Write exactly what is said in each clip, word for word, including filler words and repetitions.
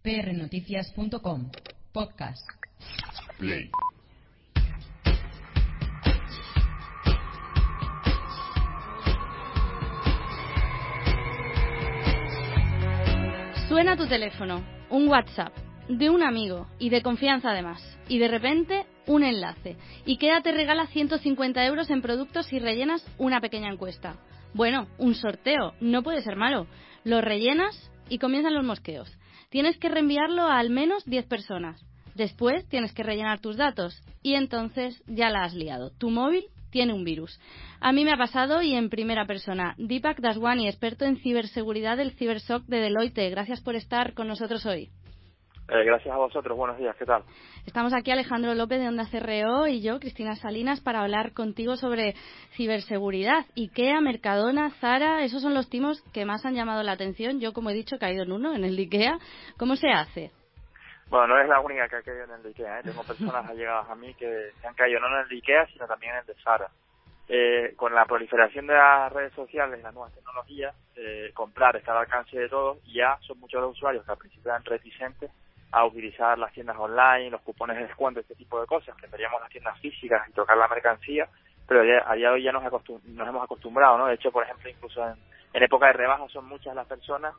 p r noticias punto com. Podcast. Play. Suena tu teléfono, un WhatsApp, de un amigo, y de confianza además, y de repente un enlace, y Ikea te regala ciento cincuenta euros en productos si rellenas una pequeña encuesta. Bueno, un sorteo, no puede ser malo. Lo rellenas y comienzan los mosqueos. Tienes que reenviarlo a al menos diez personas. Después tienes que rellenar tus datos, y entonces ya la has liado. Tu móvil tiene un virus. A mí me ha pasado y en primera persona. Deepak Daswani, experto en ciberseguridad del CiberSOC de Deloitte. Gracias por estar con nosotros hoy. Eh, gracias a vosotros. Buenos días. ¿Qué tal? Estamos aquí Alejandro López de Onda C R O y yo, Cristina Salinas, para hablar contigo sobre ciberseguridad. Ikea, Mercadona, Zara, esos son los timos que más han llamado la atención. Yo, como he dicho, he caído en uno, en el de Ikea. ¿Cómo se hace? Bueno, no es la única que ha caído en el de Ikea, ¿eh? Tengo personas allegadas a mí que se han caído no en el de Ikea, sino también en el de Zara. Eh, con la proliferación de las redes sociales y las nuevas tecnologías, eh, comprar está al alcance de todos y ya son muchos los usuarios que al principio eran reticentes a utilizar las tiendas online, los cupones de descuento, este tipo de cosas. Preferíamos las tiendas físicas y tocar la mercancía, pero ya, a día de hoy ya nos, acostum- nos hemos acostumbrado, ¿no? De hecho, por ejemplo, incluso en, en época de rebajas son muchas las personas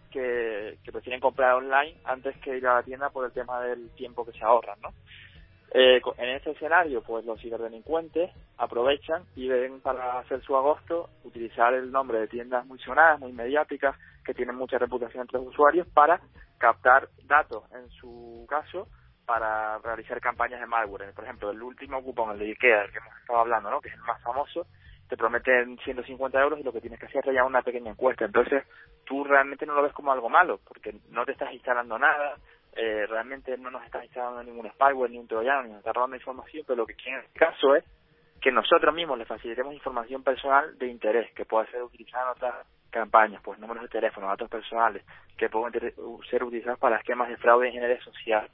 que, que prefieren comprar online antes que ir a la tienda por el tema del tiempo que se ahorran, ¿no? Eh, en este escenario, pues los ciberdelincuentes aprovechan y ven para hacer su agosto utilizar el nombre de tiendas muy sonadas, muy mediáticas, que tienen mucha reputación entre los usuarios, para captar datos, en su caso, para realizar campañas de malware. Por ejemplo, el último cupón, el de Ikea, del que hemos estado hablando, ¿no?, que es el más famoso, te prometen ciento cincuenta euros y lo que tienes que hacer es rellenar una pequeña encuesta. Entonces, tú realmente no lo ves como algo malo, porque no te estás instalando nada, eh, realmente no nos estás instalando ningún spyware, ni un troyano, ni nos está robando información, pero lo que quiere en este caso es que nosotros mismos le facilitemos información personal de interés, que pueda ser utilizada en otras campañas, pues números de teléfono, datos personales, que pueden ser utilizados para esquemas de fraude en ingeniería social,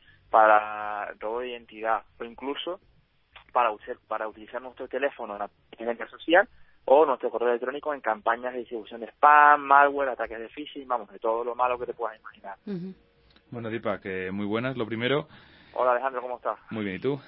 para robo de identidad, o incluso para, usar, para utilizar nuestro teléfono en la ingeniería social o nuestro correo electrónico en campañas de distribución de spam, malware, ataques de phishing, vamos, de todo lo malo que te puedas imaginar. Uh-huh. Bueno, Deepak, que muy buenas, lo primero. Hola, Alejandro, ¿cómo estás? Muy bien, ¿y tú?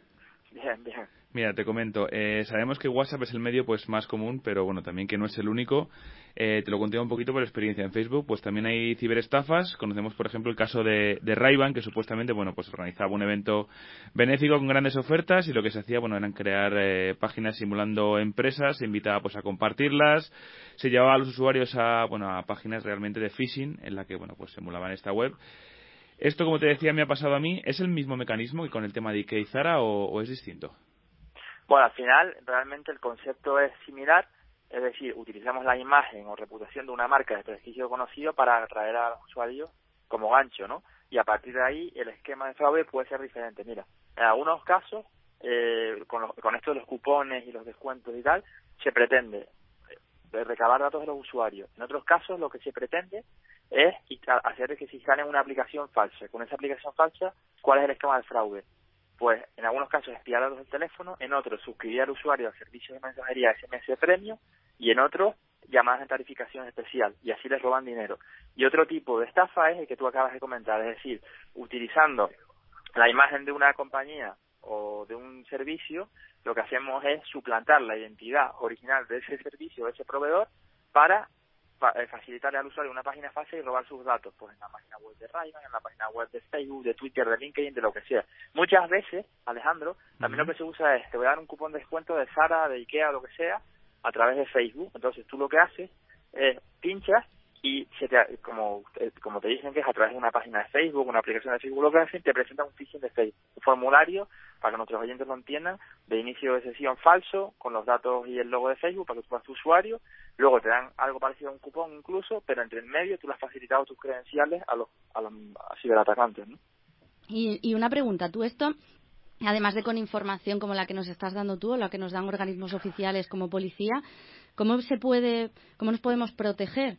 Bien, bien. Mira, te comento, eh, sabemos que WhatsApp es el medio pues más común, pero bueno, también que no es el único. Eh, te lo conté un poquito por experiencia en Facebook, pues también hay ciberestafas. Conocemos, por ejemplo, el caso de, de Ray-Ban, que supuestamente, bueno, pues organizaba un evento benéfico con grandes ofertas y lo que se hacía, bueno, eran crear eh, páginas simulando empresas, se invitaba pues a compartirlas, se llevaba a los usuarios a, bueno, a páginas realmente de phishing, en la que, bueno, pues simulaban esta web. Esto, como te decía, me ha pasado a mí. ¿Es el mismo mecanismo que con el tema de Ikea y Zara o, o es distinto? Bueno, al final, realmente el concepto es similar, es decir, utilizamos la imagen o reputación de una marca de prestigio conocido para atraer a los usuarios como gancho, ¿no? Y a partir de ahí, el esquema de fraude puede ser diferente. Mira, en algunos casos, eh, con, los, con esto de los cupones y los descuentos y tal, se pretende eh, recabar datos de los usuarios. En otros casos, lo que se pretende es hacer que se instalen una aplicación falsa. Con esa aplicación falsa, ¿cuál es el esquema del fraude? Pues en algunos casos espiar datos del teléfono, en otros suscribir al usuario a servicios de mensajería S M S Premium y en otros llamadas de tarificación especial, y así les roban dinero. Y otro tipo de estafa es el que tú acabas de comentar, es decir, utilizando la imagen de una compañía o de un servicio, lo que hacemos es suplantar la identidad original de ese servicio o de ese proveedor para facilitarle al usuario una página falsa y robar sus datos, pues en la página web de Ray-Ban, en la página web de Facebook, de Twitter, de LinkedIn, de lo que sea. Muchas veces, Alejandro, también uh-huh. lo que se usa es, te voy a dar un cupón de descuento de Zara, de Ikea, lo que sea, a través de Facebook. Entonces tú lo que haces es pinchas y se te, como, como te dicen que es a través de una página de Facebook, una aplicación de Facebook, lo que hacen, te presentan un phishing de Facebook, un formulario, para que nuestros oyentes lo entiendan, de inicio de sesión falso, con los datos y el logo de Facebook, para que tú puedas tu usuario, luego te dan algo parecido a un cupón incluso, pero entre en medio tú le has facilitado tus credenciales a los, a los a ciberatacantes, ¿no? Y, y una pregunta, tú esto, además de con información como la que nos estás dando tú o la que nos dan organismos oficiales como policía, ¿cómo se puede, cómo nos podemos proteger?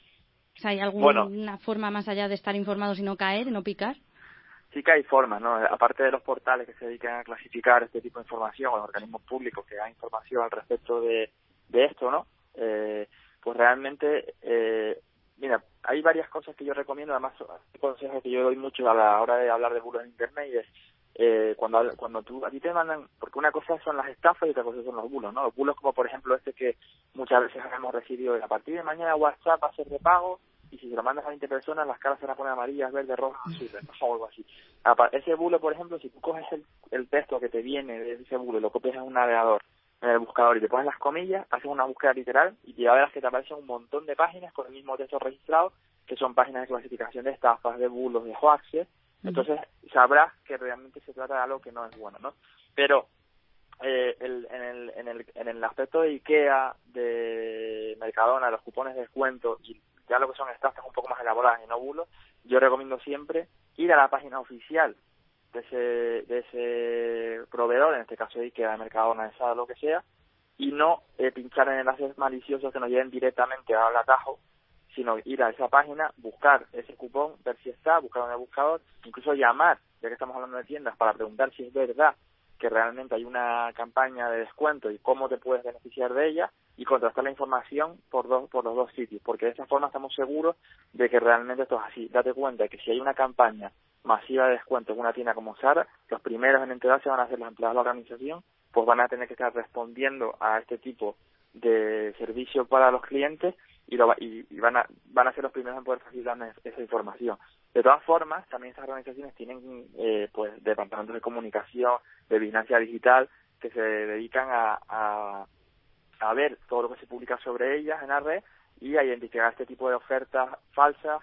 O sea, ¿hay alguna bueno, forma más allá de estar informados y no caer, y no picar? Sí que hay formas, ¿no? Aparte de los portales que se dedican a clasificar este tipo de información, o los organismos públicos que dan información al respecto de, de esto, ¿no? Eh, pues realmente eh, Mira, hay varias cosas que yo recomiendo, además consejos que yo doy mucho a la hora de hablar de bulos en internet, y es eh, cuando cuando tú a ti te mandan, porque una cosa son las estafas y otra cosa son los bulos, ¿no? Los bulos como por ejemplo este que muchas veces hemos recibido, a partir de mañana WhatsApp va a ser de pago y si se lo mandas a veinte personas las caras se van a poner amarillas, verdes, rojas, azules, ¿no? O algo así. Ese bulo, por ejemplo, si tú coges el, el texto que te viene de ese bulo y lo copias en un navegador, en el buscador, y te pones las comillas, haces una búsqueda literal y ya verás que te aparecen un montón de páginas con el mismo texto registrado, que son páginas de clasificación de estafas, de bulos, de hoaxes. Entonces sabrás que realmente se trata de algo que no es bueno, ¿no? Pero eh, el, en, el, en, el, en el aspecto de IKEA, de Mercadona, los cupones de descuento y ya lo que son estafas un poco más elaboradas y no bulos, yo recomiendo siempre ir a la página oficial de ese, de ese proveedor, en este caso de IKEA, de Mercadona, de Zara, lo que sea, y no eh, pinchar en enlaces maliciosos que nos lleven directamente al atajo, sino ir a esa página, buscar ese cupón, ver si está, buscar en el buscador, incluso llamar, ya que estamos hablando de tiendas, para preguntar si es verdad que realmente hay una campaña de descuento y cómo te puedes beneficiar de ella, y contrastar la información por dos por los dos sitios, porque de esta forma estamos seguros de que realmente esto es así. Date cuenta de que si hay una campaña masiva de descuento en una tienda como Zara, los primeros en enterarse van a ser los empleados de la organización, pues van a tener que estar respondiendo a este tipo de servicio para los clientes y, lo, y, y van a van a ser los primeros en poder facilitarnos esa información. De todas formas, también estas organizaciones tienen eh, pues departamentos de comunicación, de vigilancia digital, que se dedican a, a, a ver todo lo que se publica sobre ellas en la red y a identificar este tipo de ofertas falsas,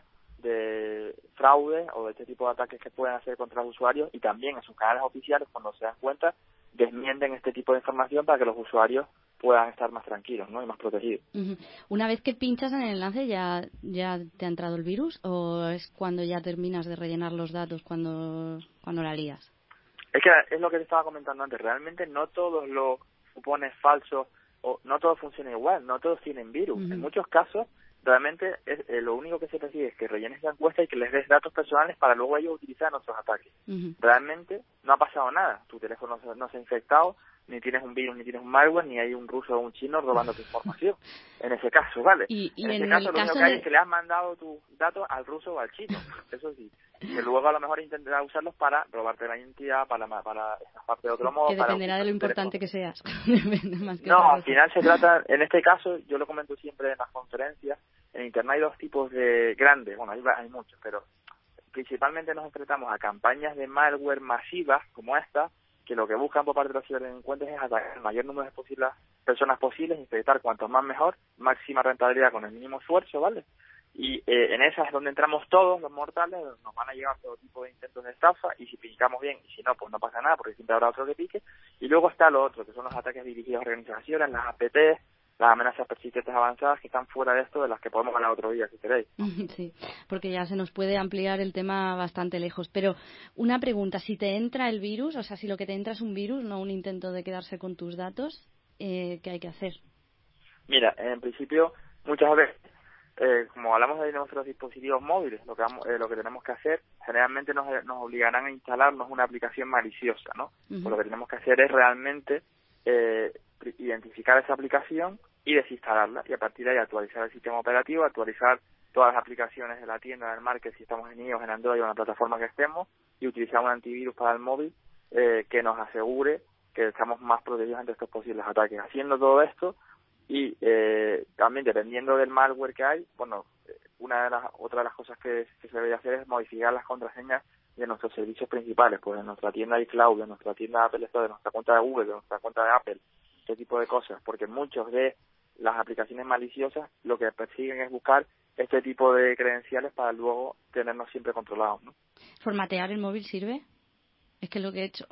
de fraude o de este tipo de ataques que pueden hacer contra los usuarios, y también en sus canales oficiales, cuando se dan cuenta, desmienten este tipo de información para que los usuarios puedan estar más tranquilos, ¿no? Y más protegidos. Uh-huh. Una vez que pinchas en el enlace, ¿ya ya te ha entrado el virus o es cuando ya terminas de rellenar los datos, cuando cuando la lías? Es que es lo que te estaba comentando antes, realmente no todos los cupones falsos, o no todos funcionan igual, no todos tienen virus. Uh-huh. En muchos casos, realmente es, eh, lo único que se persigue es que rellenes la encuesta y que les des datos personales para luego ellos utilizar en otros ataques. Uh-huh. Realmente no ha pasado nada, tu teléfono no, no se ha infectado, ni tienes un virus, ni tienes un malware, ni hay un ruso o un chino robando tu información. En ese caso, ¿vale? Y, y en ese en caso, el lo caso único que hay de... es que le has mandado tus datos al ruso o al chino, eso sí. Que luego a lo mejor intentará usarlos para robarte la identidad, para, para estafarte de otro modo. Que dependerá para de lo importante que seas. Más que no, al final se trata, en este caso, yo lo comento siempre en las conferencias, en Internet hay dos tipos de grandes, bueno, hay, hay muchos, pero principalmente nos enfrentamos a campañas de malware masivas como esta, que lo que buscan por parte de los ciberdelincuentes es atacar el mayor número de posibles personas posibles, infectar cuanto más mejor, máxima rentabilidad con el mínimo esfuerzo, ¿vale? Y eh, en esas es donde entramos todos los mortales, nos van a llegar todo tipo de intentos de estafa, y si picamos bien, y si no, pues no pasa nada, porque siempre habrá otro que pique. Y luego está lo otro, que son los ataques dirigidos a organizaciones, las A P T, las amenazas persistentes avanzadas, que están fuera de esto, de las que podemos hablar otro día, si queréis. Sí, porque ya se nos puede ampliar el tema bastante lejos. Pero una pregunta, si te entra el virus, o sea, si lo que te entra es un virus, no un intento de quedarse con tus datos, eh, ¿qué hay que hacer? Mira, en principio, muchas veces, eh, como hablamos de nuestros dispositivos móviles, lo que vamos, eh, lo que tenemos que hacer, generalmente nos, nos obligarán a instalarnos una aplicación maliciosa, ¿no? Uh-huh. Pues lo que tenemos que hacer es realmente eh, identificar esa aplicación y desinstalarla, y a partir de ahí actualizar el sistema operativo, actualizar todas las aplicaciones de la tienda, del market, si estamos en iOS, en Android o en la plataforma que estemos, y utilizar un antivirus para el móvil eh, que nos asegure que estamos más protegidos ante estos posibles ataques. Haciendo todo esto, y eh, también dependiendo del malware que hay, bueno, una de las otra de las cosas que, que se debe hacer es modificar las contraseñas de nuestros servicios principales, pues de nuestra tienda iCloud, de nuestra tienda Apple Store, de nuestra cuenta de Google, de nuestra cuenta de Apple, este tipo de cosas, porque muchos de las aplicaciones maliciosas lo que persiguen es buscar este tipo de credenciales para luego tenernos siempre controlados, ¿no? ¿Formatear el móvil sirve? Es que es lo que he hecho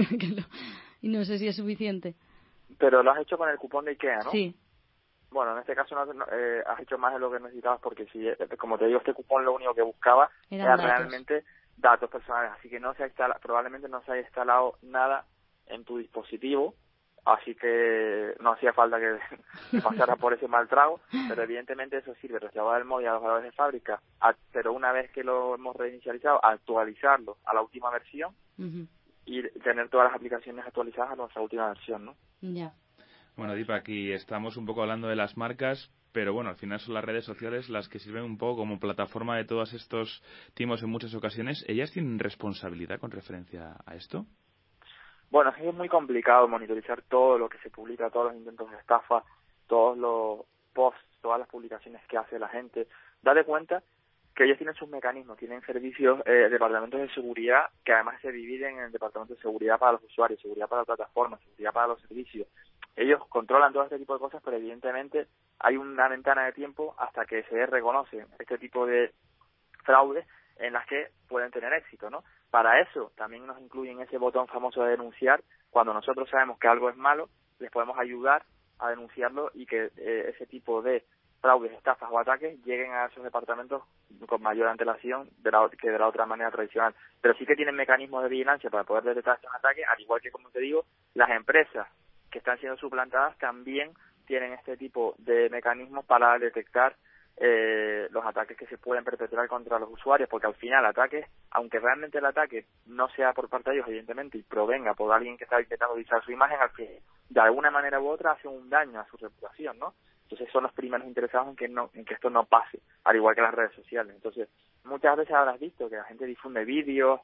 y no sé si es suficiente. Pero lo has hecho con el cupón de IKEA, ¿no? Sí. Bueno, en este caso no, no, eh, has hecho más de lo que necesitabas, porque si, eh, como te digo, este cupón lo único que buscaba Eran era datos. realmente datos personales, así que no se ha instalado, probablemente no se haya instalado nada en tu dispositivo, así que no hacía falta que, que pasara por ese mal trago, pero evidentemente eso sirve, restaurar el móvil a los valores de fábrica, a, pero una vez que lo hemos reinicializado, actualizarlo a la última versión, uh-huh, y tener todas las aplicaciones actualizadas a nuestra última versión, ¿no? Ya. Bueno, Deepak, aquí estamos un poco hablando de las marcas, pero bueno, al final son las redes sociales las que sirven un poco como plataforma de todos estos timos en muchas ocasiones. ¿Ellas tienen responsabilidad con referencia a esto? Bueno, es muy complicado monitorizar todo lo que se publica, todos los intentos de estafa, todos los posts, todas las publicaciones que hace la gente. Date cuenta que ellos tienen sus mecanismos, tienen servicios, eh, departamentos de seguridad que además se dividen en departamentos de seguridad para los usuarios, seguridad para la plataforma, seguridad para los servicios. Ellos controlan todo este tipo de cosas, pero evidentemente hay una ventana de tiempo hasta que se reconocen este tipo de fraudes en las que pueden tener éxito, ¿no? Para eso también nos incluyen ese botón famoso de denunciar. Cuando nosotros sabemos que algo es malo, les podemos ayudar a denunciarlo y que eh, ese tipo de fraudes, estafas o ataques lleguen a esos departamentos con mayor antelación de la, que de la otra manera tradicional. Pero sí que tienen mecanismos de vigilancia para poder detectar estos ataques, al igual que, como te digo, las empresas que están siendo suplantadas también tienen este tipo de mecanismos para detectar eh, los ataques que se pueden perpetrar contra los usuarios, porque al final ataques, aunque realmente el ataque no sea por parte de ellos, evidentemente, y provenga por alguien que está intentando utilizar su imagen, al fin, de alguna manera u otra hace un daño a su reputación, ¿no? Entonces son los primeros interesados en que no, en que esto no pase, al igual que las redes sociales. Entonces, muchas veces habrás visto que la gente difunde vídeos,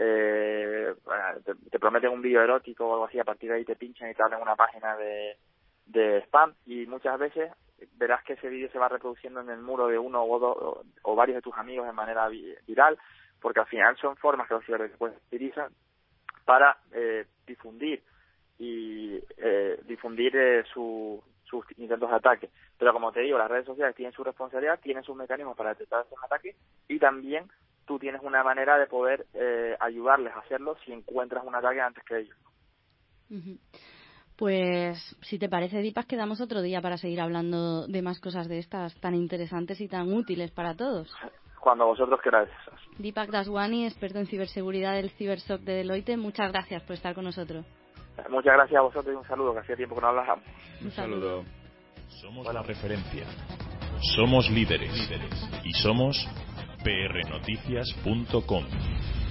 eh, te, te prometen un vídeo erótico o algo así, a partir de ahí te pinchan y te abren una página de, de spam, y muchas veces verás que ese vídeo se va reproduciendo en el muro de uno o dos o, o varios de tus amigos de manera viral, porque al final son formas que los ciberdelincuentes utilizan para eh, difundir y eh, difundir eh, su, sus intentos de ataque. Pero como te digo, las redes sociales tienen su responsabilidad, tienen sus mecanismos para detectar esos ataques, y también tú tienes una manera de poder eh, ayudarles a hacerlo si encuentras un ataque antes que ellos. Uh-huh. Pues, si te parece, Deepak, quedamos otro día para seguir hablando de más cosas de estas tan interesantes y tan útiles para todos. Cuando vosotros queráis. Deepak Daswani, experto en ciberseguridad del CiberSOC de Deloitte, muchas gracias por estar con nosotros. Muchas gracias a vosotros y un saludo, que hacía tiempo que no hablábamos. Un saludo. Somos bueno. la referencia. Somos líderes. líderes. Y somos p r noticias punto com.